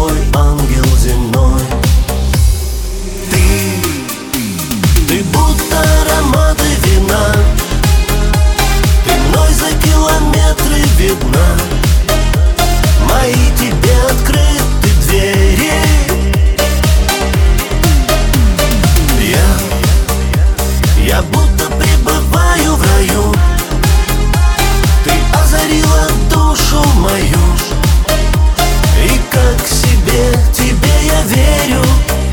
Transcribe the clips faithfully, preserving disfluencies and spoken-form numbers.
мой ангел земной. Ты, ты будто ароматы вина, ты мной за километры видна. Мои тебе открыты двери. Я, я будто пребываю в раю. Ты озарила душу мою, и как себе, тебе я верю.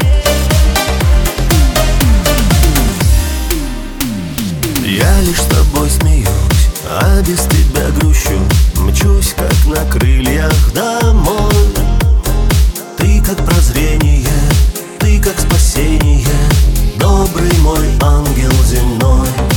Я лишь с тобой смеюсь, а без тебя грущу. Мчусь, как на крыльях домой. Ты как прозрение, ты как спасение, добрый мой ангел земной.